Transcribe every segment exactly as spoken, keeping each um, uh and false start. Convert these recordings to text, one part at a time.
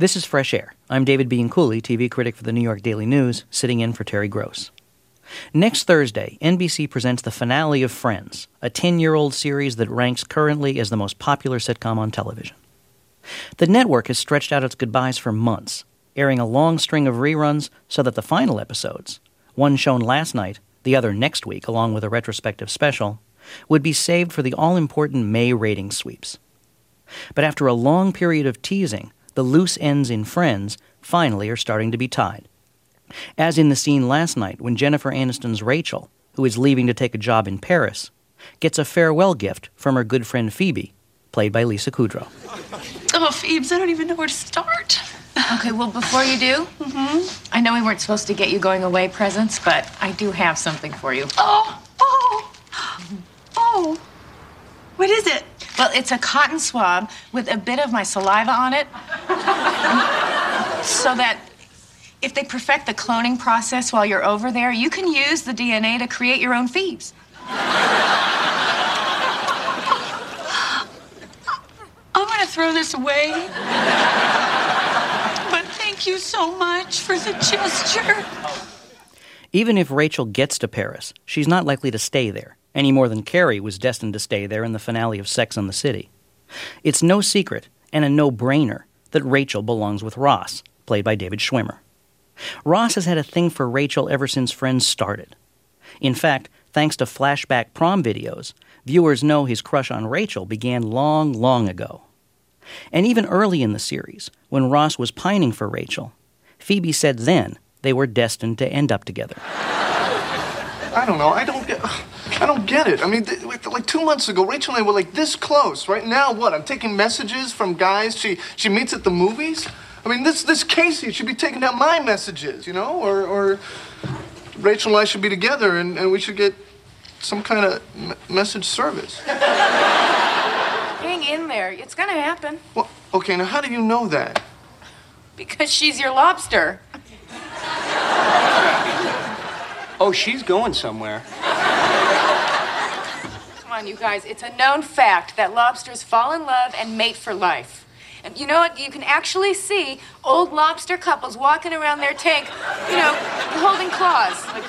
This is Fresh Air. I'm David Bianculli, T V critic for the New York Daily News, sitting in for Terry Gross. Next Thursday, N B C presents the finale of Friends, a ten-year-old series that ranks currently as the most popular sitcom on television. The network has stretched out its goodbyes for months, airing a long string of reruns so that the final episodes, one shown last night, the other next week along with a retrospective special, would be saved for the all-important May rating sweeps. But after a long period of teasing, the loose ends in Friends finally are starting to be tied. As in the scene last night when Jennifer Aniston's Rachel, who is leaving to take a job in Paris, gets a farewell gift from her good friend Phoebe, played by Lisa Kudrow. Oh, Phoebes, I don't even know where to start. Okay, well, before you do, mm-hmm. I know we weren't supposed to get you going away presents, but I do have something for you. Oh, oh, oh. What is it? Well, it's a cotton swab with a bit of my saliva on it. So that if they perfect the cloning process while you're over there, you can use the D N A to create your own Phoebes. I'm gonna throw this away. But thank you so much for the gesture. Even if Rachel gets to Paris, she's not likely to stay there, any more than Carrie was destined to stay there in the finale of Sex and the City. It's no secret, and a no-brainer, that Rachel belongs with Ross, played by David Schwimmer. Ross has had a thing for Rachel ever since Friends started. In fact, thanks to flashback prom videos, viewers know his crush on Rachel began long, long ago. And even early in the series, when Ross was pining for Rachel, Phoebe said then they were destined to end up together. I don't know. I don't get... I don't get it. I mean, th- like two months ago, Rachel and I were like this close. Right now, what? I'm taking messages from guys she she meets at the movies? I mean, this this Casey should be taking down my messages, you know? Or, or Rachel and I should be together and, and we should get some kind of m- message service. Hang in there. It's gonna happen. Well, okay, now how do you know that? Because she's your lobster. Oh, she's going somewhere. Come on, you guys. It's a known fact that lobsters fall in love and mate for life. And you know what? You can actually see old lobster couples walking around their tank, you know, holding claws. Like...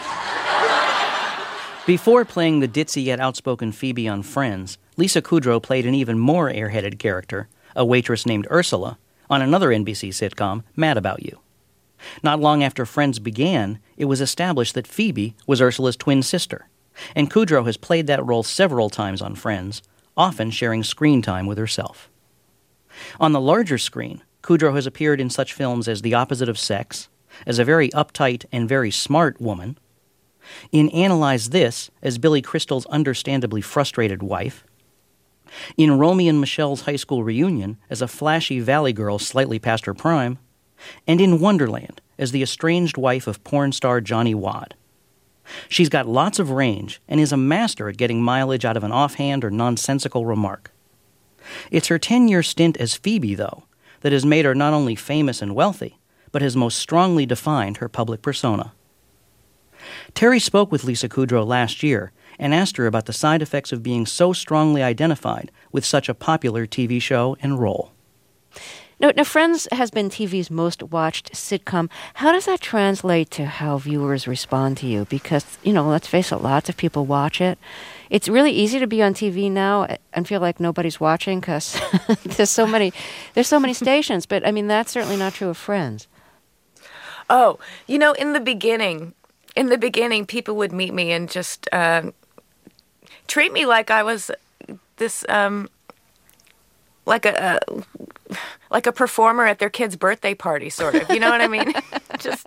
Before playing the ditzy yet outspoken Phoebe on Friends, Lisa Kudrow played an even more airheaded character, a waitress named Ursula, on another N B C sitcom, Mad About You. Not long after Friends began, it was established that Phoebe was Ursula's twin sister, and Kudrow has played that role several times on Friends, often sharing screen time with herself. On the larger screen, Kudrow has appeared in such films as The Opposite of Sex, as a very uptight and very smart woman, in Analyze This as Billy Crystal's understandably frustrated wife, in Romy and Michelle's high school reunion as a flashy valley girl slightly past her prime, and in Wonderland as the estranged wife of porn star Johnny Wad. She's got lots of range and is a master at getting mileage out of an offhand or nonsensical remark. It's her ten-year stint as Phoebe, though, that has made her not only famous and wealthy, but has most strongly defined her public persona. Terry spoke with Lisa Kudrow last year and asked her about the side effects of being so strongly identified with such a popular T V show and role. Now, now, Friends has been T V's most watched sitcom. How does that translate to how viewers respond to you? Because, you know, let's face it, lots of people watch it. It's really easy to be on T V now and feel like nobody's watching because there's so many, there's so many stations. But I mean, that's certainly not true of Friends. Oh, you know, in the beginning, in the beginning, people would meet me and just uh, treat me like I was this, um, like a, a, like a performer at their kid's birthday party, sort of. You know what I mean? Just,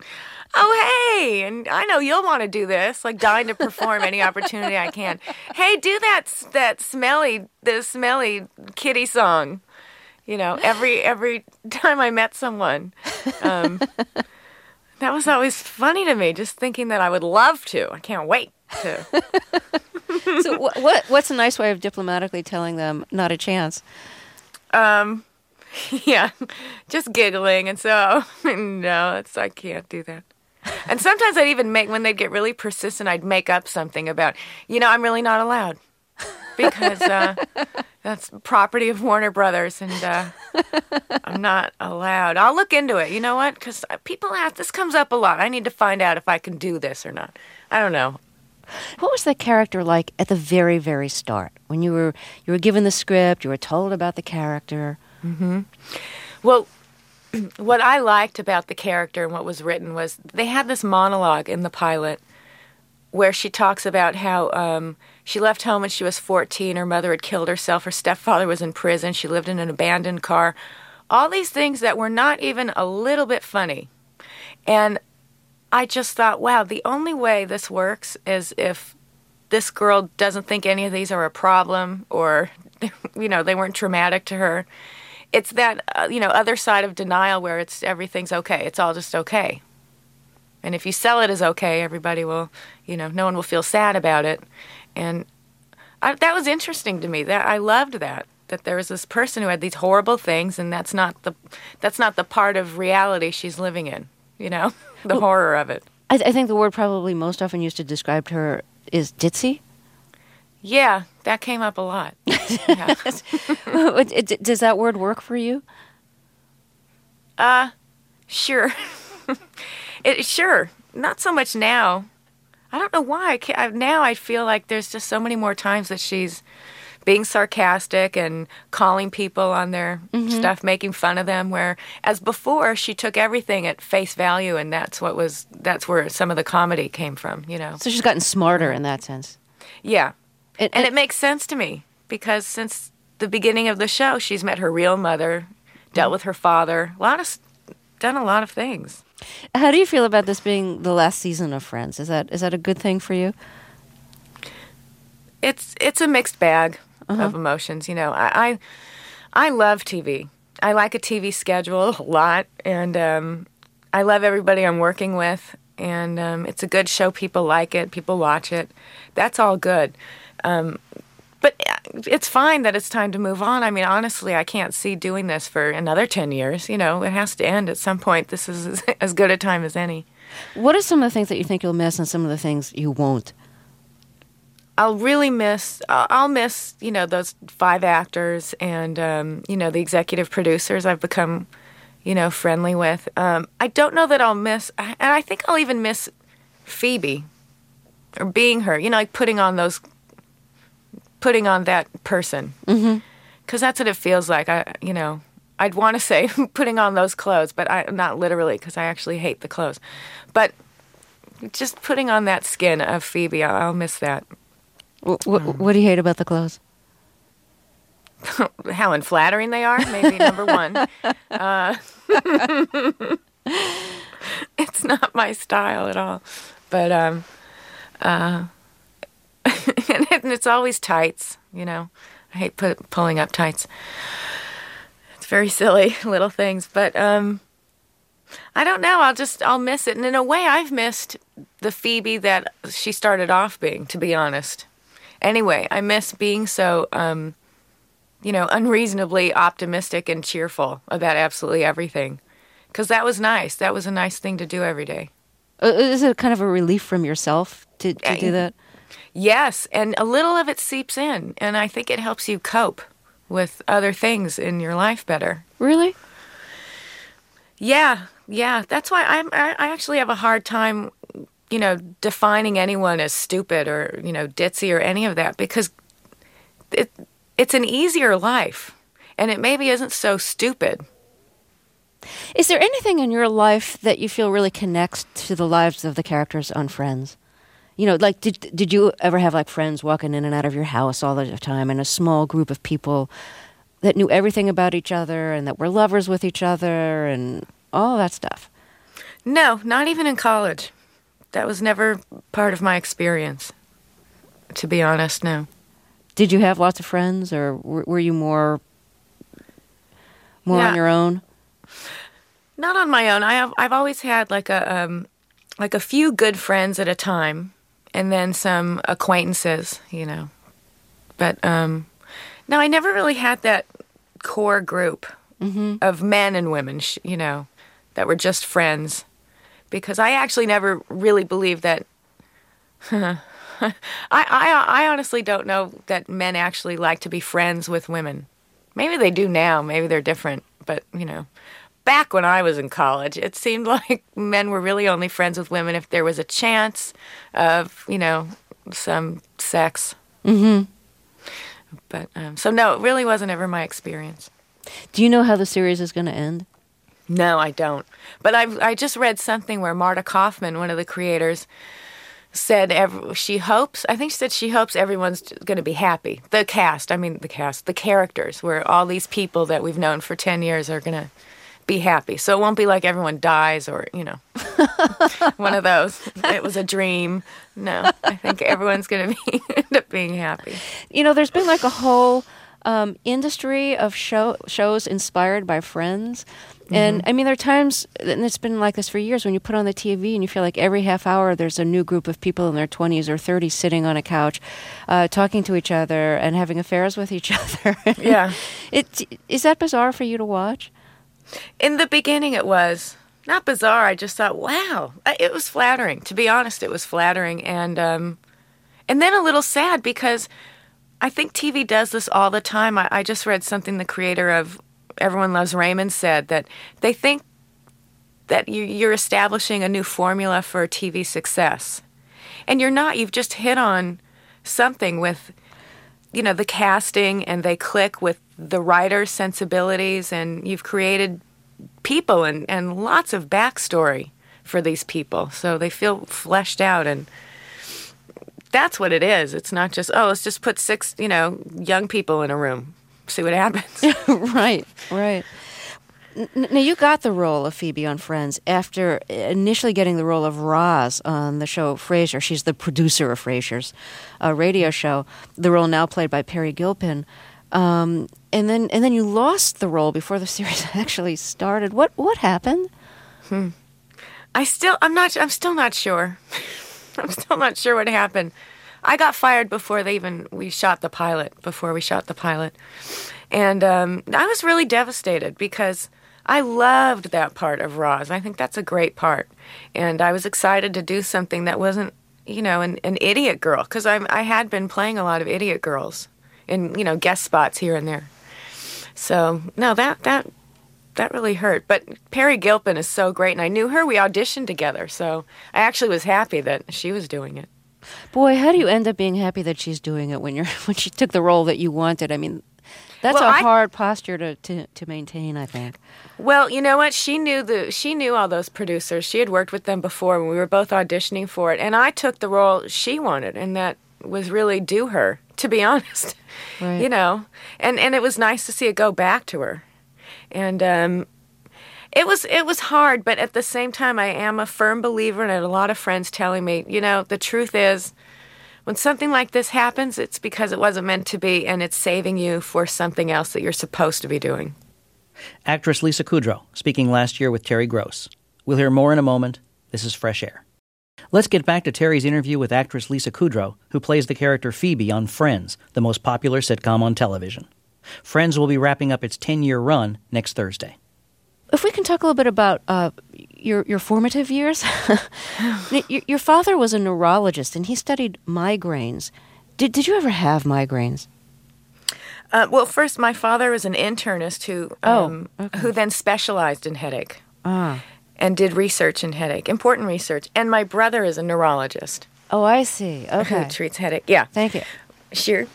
oh, hey, and I know you'll want to do this, like dying to perform any opportunity I can. Hey, do that that smelly, the smelly kitty song. You know, every every time I met someone. Um, that was always funny to me, just thinking that I would love to. I can't wait to. So what, what what's a nice way of diplomatically telling them not a chance? Um, yeah, just giggling and so, no, it's, I can't do that. And sometimes I'd even make, when they'd get really persistent, I'd make up something about, you know, I'm really not allowed. because uh, that's property of Warner Brothers, and uh, I'm not allowed. I'll look into it. You know what? Because people ask, this comes up a lot. I need to find out if I can do this or not. I don't know. What was the character like at the very, very start when you were you were given the script, you were told about the character? Mm-hmm. Well, what I liked about the character and what was written was they had this monologue in the pilot where she talks about how um, she left home when she was fourteen. Her mother had killed herself. Her stepfather was in prison. She lived in an abandoned car. All these things that were not even a little bit funny. And I just thought, wow, the only way this works is if this girl doesn't think any of these are a problem or, you know, they weren't traumatic to her. It's that, uh, you know, other side of denial where it's everything's okay. It's all just okay. And if you sell it as okay, everybody will, you know, no one will feel sad about it. And I, that was interesting to me. That I loved that, that there was this person who had these horrible things, and that's not the that's not the part of reality she's living in, you know, the well, horror of it. I, th- I think the word probably most often used to describe her is ditzy. Yeah, that came up a lot. Yeah. Does that word work for you? Uh, sure. It, sure, not so much now. I don't know why. I can't, I, now I feel like there's just so many more times that she's being sarcastic and calling people on their mm-hmm. stuff, making fun of them. Where, as before, she took everything at face value, and that's what was that's where some of the comedy came from. You know. So she's gotten smarter in that sense. Yeah, it, and it, it makes sense to me because since the beginning of the show, she's met her real mother, dealt mm-hmm. with her father, a lot of done a lot of things. How do you feel about this being the last season of Friends? Is that is that a good thing for you? It's it's a mixed bag uh-huh. of emotions. You know, I, I I love T V. I like a T V schedule a lot, and um, I love everybody I'm working with, and um, it's a good show. People like it. People watch it. That's all good. Um, But it's fine that it's time to move on. I mean, honestly, I can't see doing this for another ten years. You know, it has to end at some point. This is as good a time as any. What are some of the things that you think you'll miss and some of the things you won't? I'll really miss, I'll miss, you know, those five actors and, um, you know, the executive producers I've become, you know, friendly with. Um, I don't know that I'll miss, and I think I'll even miss Phoebe or being her, you know, like putting on those putting on that person, because mm-hmm. that's what it feels like. I, you know, I'd want to say putting on those clothes, but I not literally, because I actually hate the clothes. But just putting on that skin of Phoebe, I'll, I'll miss that. What, what, um, what do you hate about the clothes? How unflattering they are. Maybe number one. Uh, it's not my style at all, but um, uh. And it's always tights, you know. I hate put, pulling up tights. It's very silly little things, but um, I don't know. I'll just I'll miss it, and in a way, I've missed the Phoebe that she started off being. To be honest, anyway, I miss being so, um, you know, unreasonably optimistic and cheerful about absolutely everything, because that was nice. That was a nice thing to do every day. Uh, is it kind of a relief from yourself to, to do that? Yes, and a little of it seeps in, and I think it helps you cope with other things in your life better. Really? Yeah, yeah. That's why I'm, I I actually have a hard time, you know, defining anyone as stupid or, you know, ditzy or any of that, because it it's an easier life, and it maybe isn't so stupid. Is there anything in your life that you feel really connects to the lives of the characters on Friends? You know, like, did did you ever have, like, friends walking in and out of your house all the time, and a small group of people that knew everything about each other and that were lovers with each other and all that stuff? No, not even in college. That was never part of my experience, to be honest, no. Did you have lots of friends, or were, were you more, more yeah. on your own? Not on my own. I have, I've always had, like, a um, like a few good friends at a time, and then some acquaintances, you know. But, um, no, I never really had that core group mm-hmm. of men and women, you know, that were just friends. Because I actually never really believed that I, I I honestly don't know that men actually like to be friends with women. Maybe they do now. Maybe they're different. But, you know, back when I was in college, it seemed like men were really only friends with women if there was a chance of, you know, some sex. Mm-hmm. But, um, so no, it really wasn't ever my experience. Do you know how the series is going to end? No, I don't. But I I just read something where Marta Kaufman, one of the creators, said every, she hopes, I think she said she hopes everyone's going to be happy. The cast, I mean the cast, the characters, where all these people that we've known for ten years are going to be happy. So it won't be like everyone dies or, you know, one of those. It was a dream. No, I think everyone's going to be end up being happy. You know, there's been like a whole um, industry of show shows inspired by Friends. And, mm-hmm. I mean, there are times, and it's been like this for years, when you put on the T V and you feel like every half hour there's a new group of people in their twenties or thirties sitting on a couch, uh, talking to each other and having affairs with each other. Yeah. It, is that bizarre for you to watch? In the beginning it was. Not bizarre, I just thought, wow. It was flattering. To be honest, it was flattering. And, um, and then a little sad because I think T V does this all the time. I, I just read something the creator of Everyone Loves Raymond said, that they think that you, you're establishing a new formula for T V success. And you're not. You've just hit on something with, you know, the casting, and they click with the writer's sensibilities, and you've created people and, and lots of backstory for these people. So they feel fleshed out, and that's what it is. It's not just, oh, let's just put six, you know, young people in a room. See what happens. Right, right. N- now, you got the role of Phoebe on Friends after initially getting the role of Roz on the show Frasier. She's the producer of Frasier's uh, radio show, the role now played by Peri Gilpin. Um, and then and then you lost the role before the series actually started. What what happened? Hmm. I still, I'm not, I'm still not sure. I'm still not sure what happened. I got fired before they even, we shot the pilot, before we shot the pilot. And um, I was really devastated because I loved that part of Roz. I think that's a great part. And I was excited to do something that wasn't, you know, an, an idiot girl, because I I had been playing a lot of idiot girls in, you know, guest spots here and there. So, no, that, that, that really hurt. But Peri Gilpin is so great, and I knew her. We auditioned together, so I actually was happy that she was doing it. Boy, how do you end up being happy that she's doing it when you're when she took the role that you wanted? I mean, that's well, a I, hard posture to, to, to maintain, I think. Well, you know what? She knew the she knew all those producers. She had worked with them before when we were both auditioning for it, and I took the role she wanted, and that was really due her, to be honest. Right. You know, and and it was nice to see it go back to her, and um, it was it was hard, but at the same time, I am a firm believer, and I had a lot of friends telling me, you know, the truth is, when something like this happens, it's because it wasn't meant to be, and it's saving you for something else that you're supposed to be doing. Actress Lisa Kudrow, speaking last year with Terry Gross. We'll hear more in a moment. This is Fresh Air. Let's get back to Terry's interview with actress Lisa Kudrow, who plays the character Phoebe on Friends, the most popular sitcom on television. Friends will be wrapping up its ten-year run next Thursday. If we can talk a little bit about uh, your your formative years. your, your father was a neurologist, and he studied migraines. Did did you ever have migraines? Uh, well, first, my father was an internist who um, oh, okay. who then specialized in headache Ah. and did research in headache, important research. And my brother is a neurologist. Oh, I see. Okay. Who treats headache. Yeah. Thank you. Sure.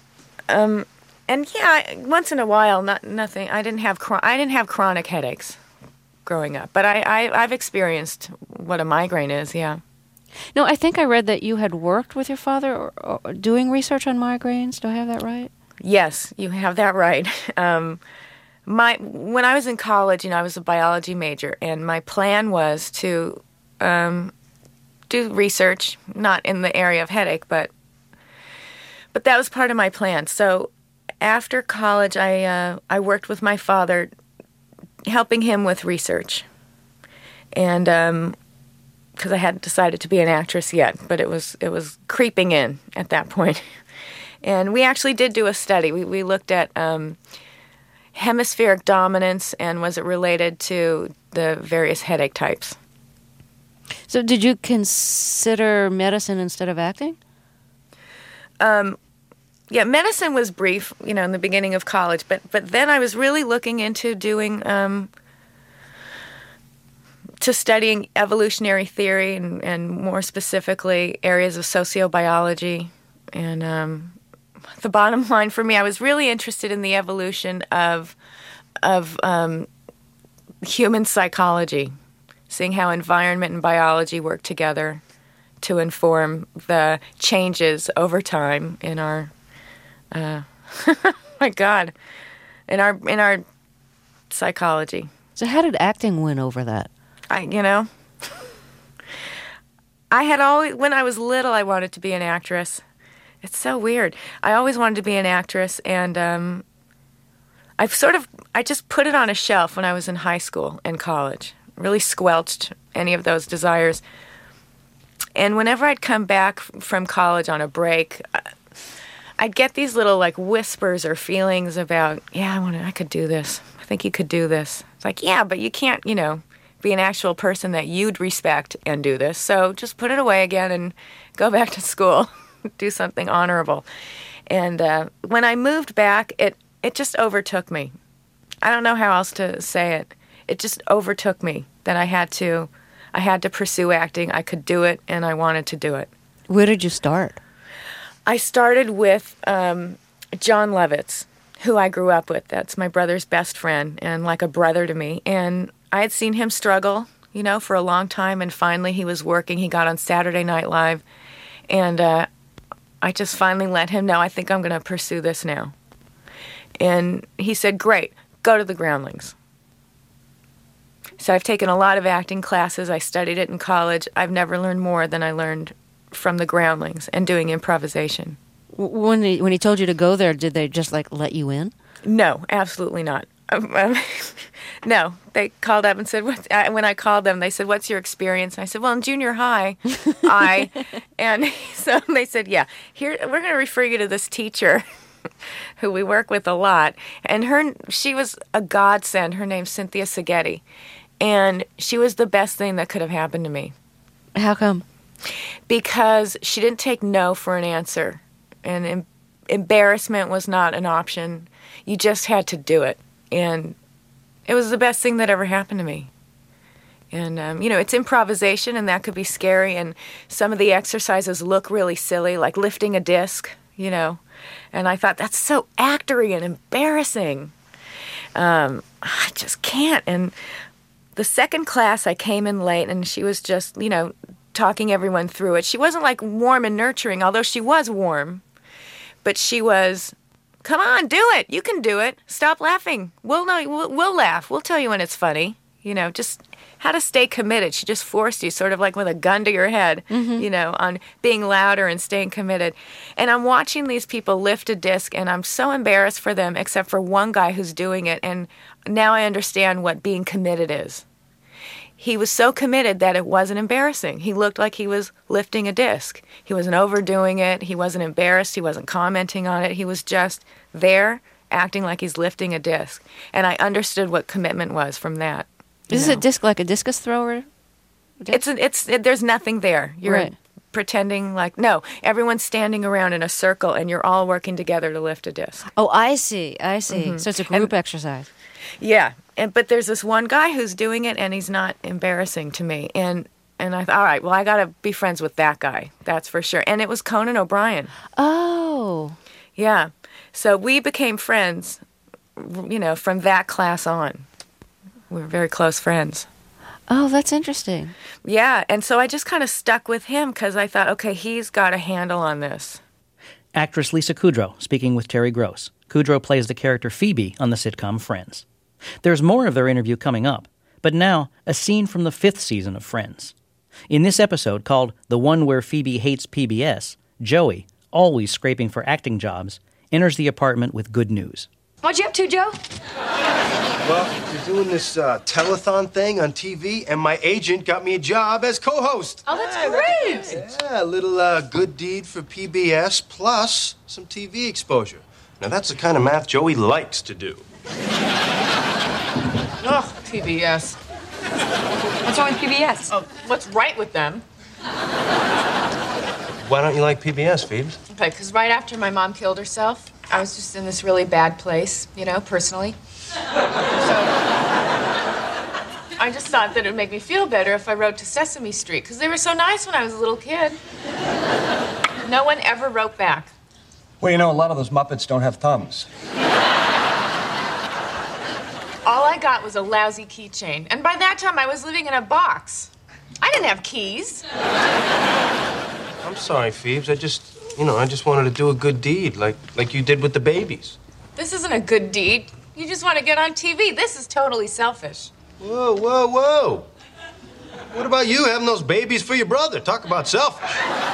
Um, and yeah, I, once in a while, not nothing. I didn't have chron- I didn't have chronic headaches growing up, but I, I I've experienced what a migraine is. Yeah. No, I think I read that you had worked with your father or, or doing research on migraines. Do I have that right? Yes, you have that right. Um, my when I was in college, you know, I was a biology major, and my plan was to um, do research, not in the area of headache, but but that was part of my plan. So after college, I uh, I worked with my father, helping him with research, and because um, I hadn't decided to be an actress yet, but it was it was creeping in at that point. And we actually did do a study. We we looked at um, hemispheric dominance and was it related to the various headache types. So did you consider medicine instead of acting? um, yeah, medicine was brief, you know, in the beginning of college, but but then I was really looking into doing, um, to studying evolutionary theory and, and more specifically areas of sociobiology. And um, the bottom line for me, I was really interested in the evolution of of um, human psychology, seeing how environment and biology work together to inform the changes over time in our, uh, my God, in our in our psychology. So how did acting win over that? I, you know, I had always, when I was little, I wanted to be an actress. It's so weird. I always wanted to be an actress, and um, I've sort of, I just put it on a shelf when I was in high school and college. Really squelched any of those desires. And whenever I'd come back from college on a break, I'd get these little like whispers or feelings about, yeah, I want to, I could do this. I think you could do this. It's like, yeah, but you can't, you know, be an actual person that you'd respect and do this. So just put it away again and go back to school, do something honorable. And uh, when I moved back, it, it just overtook me. I don't know how else to say it. It just overtook me that I had to, I had to pursue acting. I could do it, and I wanted to do it. Where did you start? I started with um, John Lovitz, who I grew up with. That's my brother's best friend and like a brother to me. And I had seen him struggle, you know, for a long time, and finally he was working. He got on Saturday Night Live, and uh, I just finally let him know, I think I'm going to pursue this now. And he said, great, go to the Groundlings. So I've taken a lot of acting classes. I studied it in college. I've never learned more than I learned from the Groundlings and doing improvisation. When he, when he told you to go there, did they just like let you in? No, absolutely not. Um, um, no, they called up and said, what, uh, when I called them, they said, what's your experience? And I said, well, in junior high, I, and so they said, yeah, here, we're going to refer you to this teacher who we work with a lot. And her, she was a godsend. Her name's Cynthia Seghetti. And she was the best thing that could have happened to me. How come? Because she didn't take no for an answer. And em- embarrassment was not an option. You just had to do it. And it was the best thing that ever happened to me. And, um, you know, it's improvisation, and that could be scary. And some of the exercises look really silly, like lifting a disc, you know. And I thought, that's so actory and embarrassing. Um, I just can't. And the second class, I came in late, and she was just, you know, talking everyone through it. She wasn't, like, warm and nurturing, although she was warm. But she was, come on, do it. You can do it. Stop laughing. We'll know. We'll, we'll laugh. We'll tell you when it's funny. You know, just how to stay committed. She just forced you, sort of like with a gun to your head, mm-hmm. you know, on being louder and staying committed. And I'm watching these people lift a disc, and I'm so embarrassed for them, except for one guy who's doing it. And now I understand what being committed is. He was so committed that it wasn't embarrassing. He looked like he was lifting a disc. He wasn't overdoing it. He wasn't embarrassed. He wasn't commenting on it. He was just there acting like he's lifting a disc. And I understood what commitment was from that. Is know. It a disc like a discus thrower? Disc? It's an, it's it, there's nothing there. You're right. pretending like, no, everyone's standing around in a circle and you're all working together to lift a disc. Oh, I see. I see. Mm-hmm. So it's a group and, exercise. Yeah. And but there's this one guy who's doing it, and he's not embarrassing to me. And and I thought, all right, well, I got to be friends with that guy. That's for sure. And it was Conan O'Brien. Oh. Yeah. So we became friends, you know, from that class on. We were very close friends. Oh, that's interesting. Yeah. And so I just kind of stuck with him because I thought, okay, he's got a handle on this. Actress Lisa Kudrow speaking with Terry Gross. Kudrow plays the character Phoebe on the sitcom Friends. There's more of their interview coming up, but now a scene from the fifth season of Friends. In this episode called The One Where Phoebe Hates P B S, Joey, always scraping for acting jobs, enters the apartment with good news. What'd you up to, Joe? Well, you're doing this uh, telethon thing on T V, and my agent got me a job as co-host. Oh, that's great. Yeah, a little uh, good deed for P B S, plus some T V exposure. Now, that's the kind of math Joey likes to do. Ugh, P B S. What's wrong with P B S? Oh, what's right with them? why don't you like P B S, Phoebes? Okay, because right after my mom killed herself, I was just in this really bad place, you know, personally. So I just thought that it would make me feel better if I wrote to Sesame Street, because they were so nice when I was a little kid. No one ever wrote back. Well, you know, a lot of those Muppets don't have thumbs. All I got was a lousy keychain, and by that time I was living in a box. I didn't have keys. I'm sorry, Phoebes. I just, you know, I just wanted to do a good deed, like like you did with the babies. This isn't a good deed. You just want to get on T V. This is totally selfish. Whoa, whoa, whoa. What about you having those babies for your brother? Talk about selfish.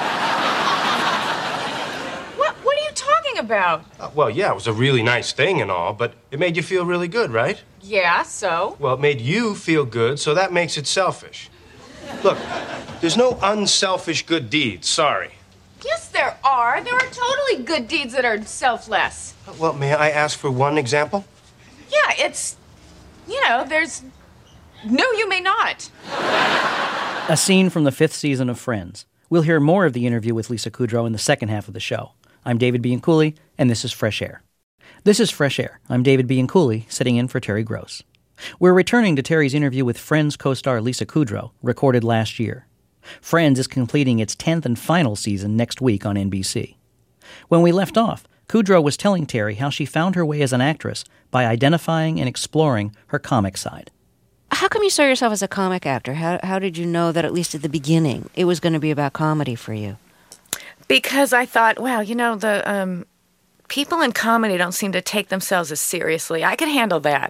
What, what are you talking about? Uh, well, yeah, it was a really nice thing and all, but it made you feel really good, right? Yeah, so? Well, it made you feel good, so that makes it selfish. Look, there's no unselfish good deeds, sorry. Yes, there are. There are totally good deeds that are selfless. Well, may I ask for one example? Yeah, it's, you know, there's... No, you may not. A scene from the fifth season of Friends. We'll hear more of the interview with Lisa Kudrow in the second half of the show. I'm David Bianculli, and this is Fresh Air. This is Fresh Air. I'm David Bianculli, sitting in for Terry Gross. We're returning to Terry's interview with Friends co-star Lisa Kudrow, recorded last year. Friends is completing its tenth and final season next week on N B C. When we left off, Kudrow was telling Terry how she found her way as an actress by identifying and exploring her comic side. How come you saw yourself as a comic actor? How how did you know that, at least at the beginning, it was going to be about comedy for you? Because I thought, wow, you know, the um, people in comedy don't seem to take themselves as seriously. I could handle that.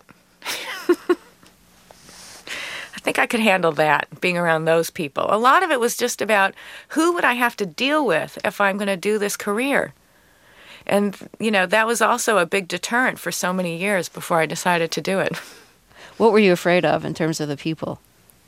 I think I could handle that, being around those people. A lot of it was just about who would I have to deal with if I'm going to do this career. And, you know, that was also a big deterrent for so many years before I decided to do it. What were you afraid of in terms of the people?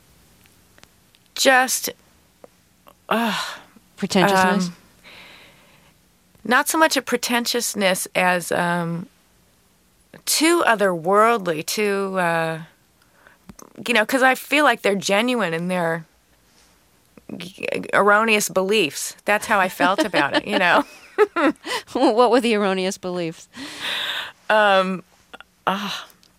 Just... Uh, Pretentiousness? Um, not so much a pretentiousness as um, too otherworldly, too... Uh, you know, because I feel like they're genuine in their erroneous beliefs. That's how I felt about it, you know. What were the erroneous beliefs? Um, uh,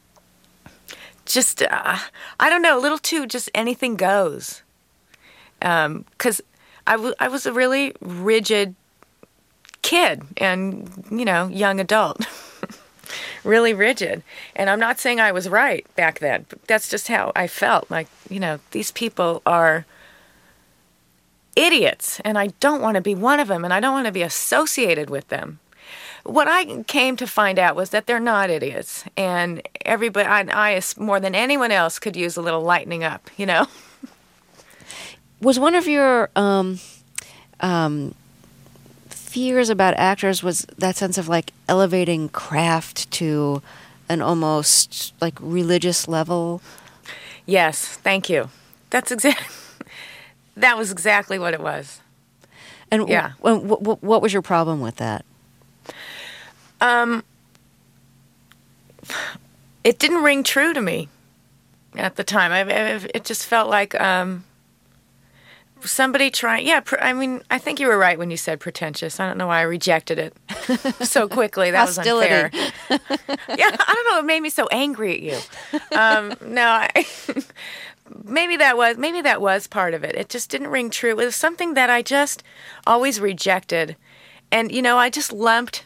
just, uh, I don't know, a little too just anything goes. Because um, I, w- I was a really rigid kid and, you know, young adult. Really rigid. And I'm not saying I was right back then, but that's just how I felt. Like, you know, these people are idiots, and I don't want to be one of them, and I don't want to be associated with them. What I came to find out was that they're not idiots, and everybody, I, I more than anyone else, could use a little lightening up, you know? Was one of your um, um, fears about actors was that sense of, like, elevating craft to an almost, like, religious level? Yes, thank you. That's exactly... That was exactly what it was. And yeah. w- w- w- what was your problem with that? Um, it didn't ring true to me at the time. I, I, it just felt like um, somebody trying... Yeah, pr- I mean, I think you were right when you said pretentious. I don't know why I rejected it so quickly. That Hostility. was unfair. Yeah, I don't know. It made me so angry at you. Um, no, I... Maybe that was maybe that was part of it. It just didn't ring true. It was something that I just always rejected, and you know, I just lumped.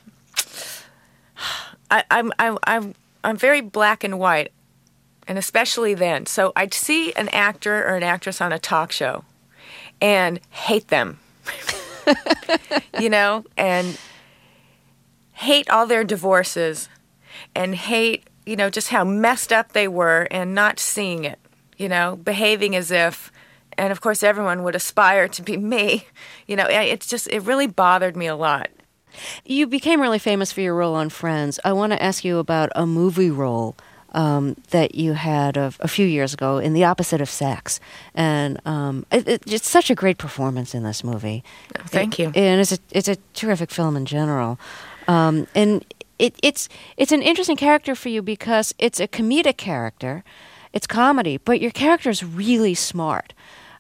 I, I'm I, I'm I'm very black and white, and especially then. So I'd see an actor or an actress on a talk show, and hate them, you know, and hate all their divorces, and hate you know just how messed up they were, and not seeing it. You know, behaving as if, and of course everyone would aspire to be me. You know, it's just, it really bothered me a lot. You became really famous for your role on Friends. I want to ask you about a movie role um, that you had a, a few years ago in The Opposite of Sex. And um, it, it, it's such a great performance in this movie. Oh, thank you. It, and it's a, it's a terrific film in general. Um, and it, it's it's an interesting character for you because it's a comedic character. It's comedy, but your character is really smart.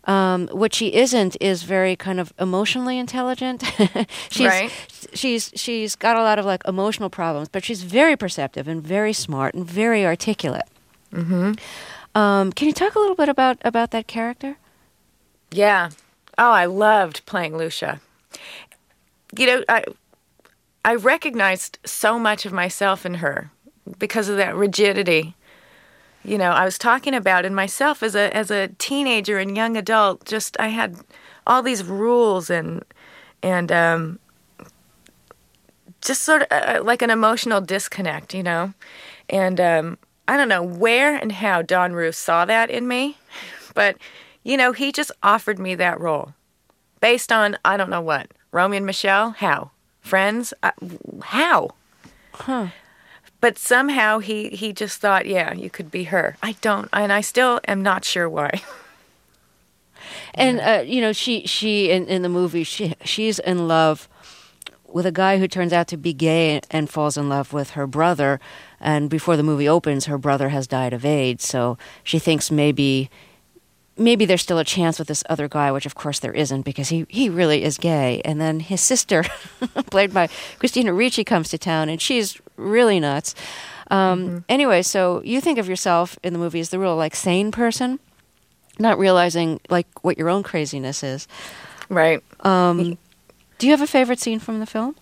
Um, what she isn't is very kind of emotionally intelligent. she's, Right. She's she's got a lot of like emotional problems, but she's very perceptive and very smart and very articulate. Mm-hmm. Um, can you talk a little bit about, about that character? Yeah. Oh, I loved playing Lucia. You know, I I recognized so much of myself in her because of that rigidity. You know, I was talking about in myself as a as a teenager and young adult. Just I had all these rules and and um, just sort of uh, like an emotional disconnect. You know, and um, I don't know where and how Don Roos saw that in me, but you know, he just offered me that role based on I don't know what Romeo and Michelle. How Friends? Uh, how? Huh. But somehow he, he just thought, yeah, you could be her. I don't, and I still am not sure why. And uh, you know, she she in, in the movie she she's in love with a guy who turns out to be gay and falls in love with her brother. And before the movie opens, her brother has died of AIDS, so she thinks maybe maybe there's still a chance with this other guy, which of course there isn't because he, he really is gay. And then his sister, played by Christina Ricci, comes to town, and she's really nuts. Um, mm-hmm. Anyway, so you think of yourself in the movie as the real, like, sane person, not realizing, like, what your own craziness is. Right. Um, do you have a favorite scene from the film?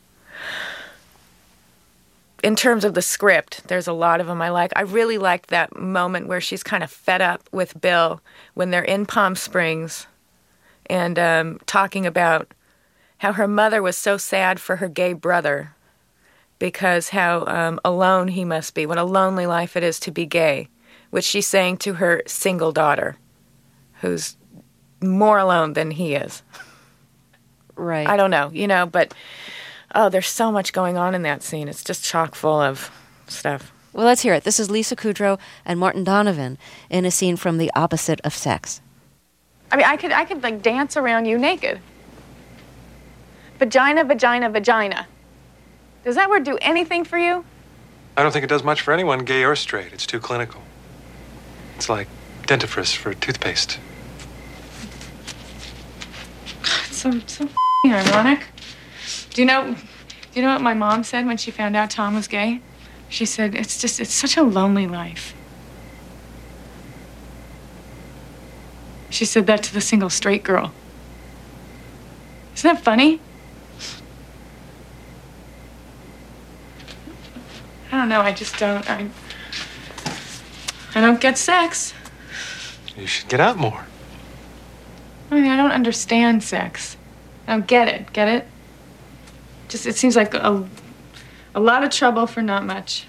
In terms of the script, there's a lot of them I like. I really liked that moment where she's kind of fed up with Bill when they're in Palm Springs and um, talking about how her mother was so sad for her gay brother because how um, alone he must be, what a lonely life it is to be gay, which she's saying to her single daughter, who's more alone than he is. Right. I don't know, you know, but... Oh, there's so much going on in that scene. It's just chock full of stuff. Well, let's hear it. This is Lisa Kudrow and Martin Donovan in a scene from The Opposite of Sex. I mean, I could, I could like dance around you naked. Vagina, vagina, vagina. Does that word do anything for you? I don't think it does much for anyone, gay or straight. It's too clinical. It's like dentifrice for toothpaste. It's so, so ironic. Do you know, do you know what my mom said when she found out Tom was gay? She said, it's just, it's such a lonely life. She said that to the single straight girl. Isn't that funny? I don't know, I just don't, I, I don't get sex. You should get out more. I mean, I don't understand sex. I don't get it, get it? Just, it seems like a, a lot of trouble for not much.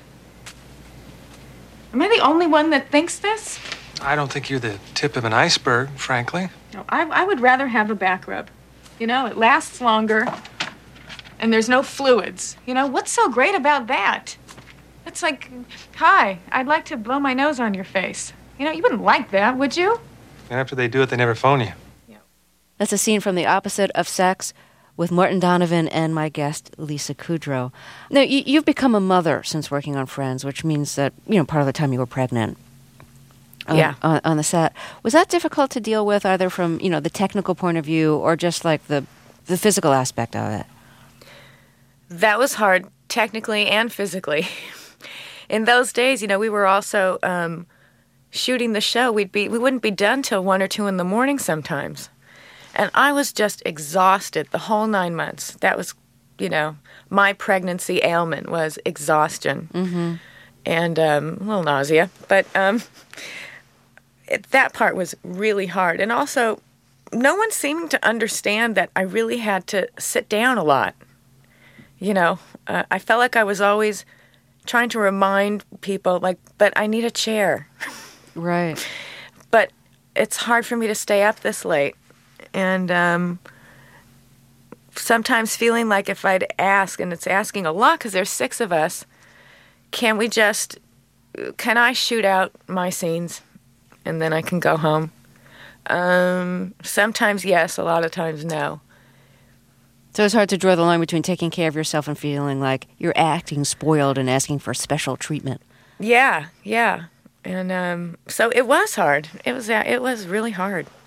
Am I the only one that thinks this? I don't think you're the tip of an iceberg, frankly. No, I, I would rather have a back rub. You know, it lasts longer, and there's no fluids. You know, what's so great about that? It's like, hi, I'd like to blow my nose on your face. You know, you wouldn't like that, would you? And after they do it, they never phone you. Yeah. That's a scene from The Opposite of Sex with Martin Donovan and my guest, Lisa Kudrow. Now, you, you've become a mother since working on Friends, which means that, you know, part of the time you were pregnant. On, Yeah. On, on the set. Was that difficult to deal with, either from, you know, the technical point of view or just like the the physical aspect of it? That was hard, technically and physically. In those days, you know, we were also um, shooting the show. We'd be we wouldn't be done till one or two in the morning sometimes. And I was just exhausted the whole nine months. That was, you know, my pregnancy ailment was exhaustion Mm-hmm. and um, a little nausea. But um, it, that part was really hard. And also, no one seemed to understand that I really had to sit down a lot. You know, uh, I felt like I was always trying to remind people, like, but I need a chair. Right. But it's hard for me to stay up this late. And um, sometimes feeling like if I'd ask, and it's asking a lot because there's six of us, can we just, can I shoot out my scenes and then I can go home? Um, sometimes yes, a lot of times no. So it's hard to draw the line between taking care of yourself and feeling like you're acting spoiled and asking for special treatment. Yeah, yeah. And um, so it was hard. It was, uh, it was really hard.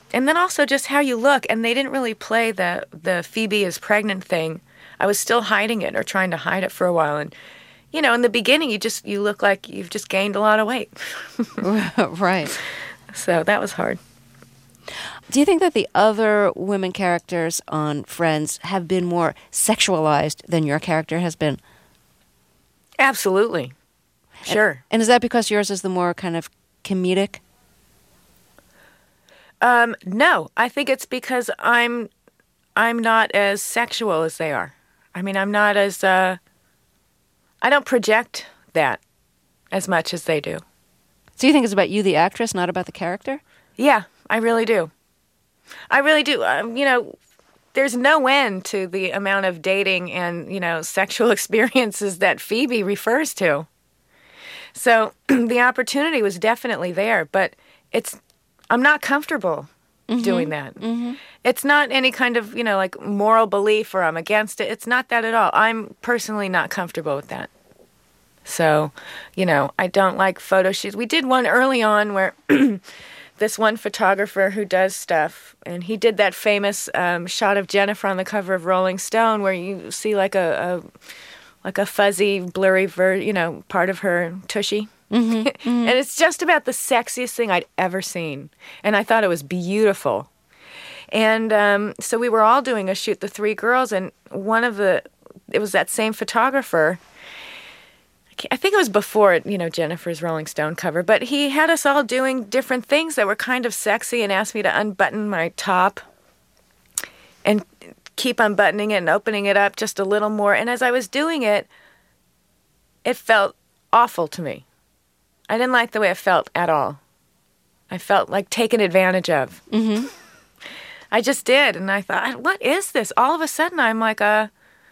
and then also just how you look. And they didn't really play the the Phoebe is pregnant thing. I was still hiding it or trying to hide it for a while. And, you know, in the beginning, you just you look like you've just gained a lot of weight. Right. So that was hard. Do you think that the other women characters on Friends have been more sexualized than your character has been? Absolutely. Sure. And, and is that because yours is the more kind of comedic? Um, no, I think it's because I'm I'm not as sexual as they are. I mean, I'm not as uh, I don't project that as much as they do. So you think it's about you, the actress, not about the character? Yeah, I really do. I really do. Um, you know, there's no end to the amount of dating and, you know, sexual experiences that Phoebe refers to. So the opportunity was definitely there, but it's I'm not comfortable mm-hmm. doing that. Mm-hmm. It's not any kind of, you know, like moral belief or I'm against it. It's not that at all. I'm personally not comfortable with that. So, you know, I don't like photo shoots. We did one early on where this one photographer who does stuff, and he did that famous um, shot of Jennifer on the cover of Rolling Stone where you see like a, a like a fuzzy, blurry, ver- you know, part of her tushy. Mm-hmm, mm-hmm. And it's just about the sexiest thing I'd ever seen. And I thought it was beautiful. And um, so we were all doing a shoot, the three girls, and one of the, it was that same photographer. I think it was before, you know, Jennifer's Rolling Stone cover, but he had us all doing different things that were kind of sexy and asked me to unbutton my top and keep unbuttoning it and opening it up just a little more. And as I was doing it, it felt awful to me. I didn't like the way it felt at all. I felt like taken advantage of. Mm-hmm. I just did. And I thought, what is this? All of a sudden, I'm like a,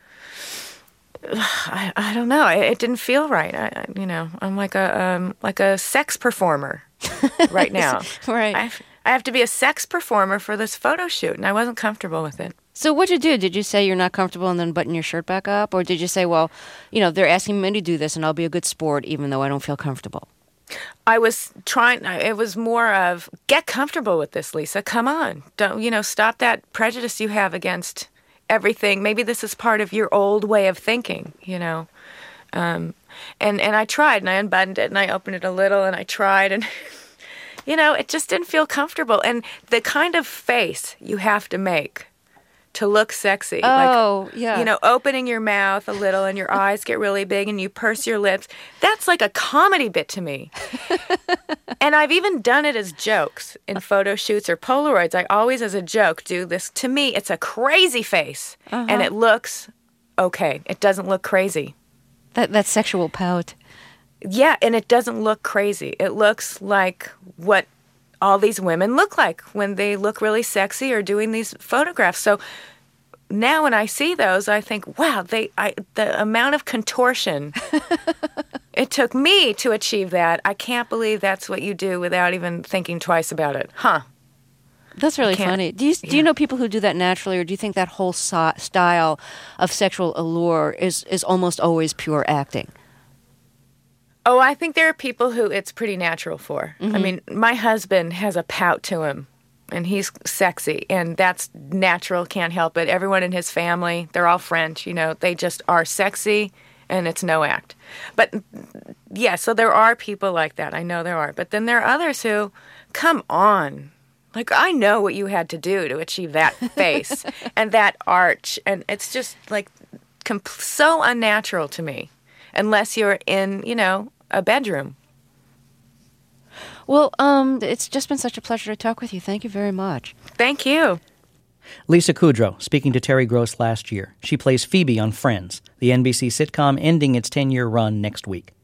I, I don't know. It, it didn't feel right. I, I, you know, I'm like a um, like a sex performer right now. Right. I have, I have to be a sex performer for this photo shoot, and I wasn't comfortable with it. So what'd you do? Did you say you're not comfortable and then button your shirt back up? Or did you say, well, you know, they're asking me to do this, and I'll be a good sport even though I don't feel comfortable? I was trying, it was more of, get comfortable with this, Lisa. Come on. Don't, you know, stop that prejudice you have against everything. Maybe this is part of your old way of thinking, you know. Um, and, and I tried, and I unbuttoned it, and I opened it a little, and I tried, and, you know, it just didn't feel comfortable. And the kind of face you have to make to look sexy. Oh, like, yeah. You know, opening your mouth a little and your eyes get really big and you purse your lips. That's like a comedy bit to me. And I've even done it as jokes in photo shoots or Polaroids. I always, as a joke, do this. To me, it's a crazy face. Uh-huh. And it looks okay. It doesn't look crazy. That, that sexual pout. Yeah, and it doesn't look crazy. It looks like what all these women look like when they look really sexy or doing these photographs. So now when I see those, I think, wow, they, I, the amount of contortion it took me to achieve that. I can't believe that's what you do without even thinking twice about it. Huh. That's really funny. Do you, do you yeah. know people who do that naturally, or do you think that whole so- style of sexual allure is, is almost always pure acting? Oh, I think there are people who it's pretty natural for. Mm-hmm. I mean, my husband has a pout to him, and he's sexy, and that's natural, can't help it. Everyone in his family, they're all French, you know, they just are sexy, and it's no act. But, yeah, so there are people like that. I know there are. But then there are others who, come on. Like, I know what you had to do to achieve that face and that arch, and it's just, like, comp- so unnatural to me, unless you're in, you know, a bedroom. Well, um, it's just been such a pleasure to talk with you. Thank you very much. Thank you. Lisa Kudrow, speaking to Terry Gross last year. She plays Phoebe on Friends, the N B C sitcom ending its ten-year run next week.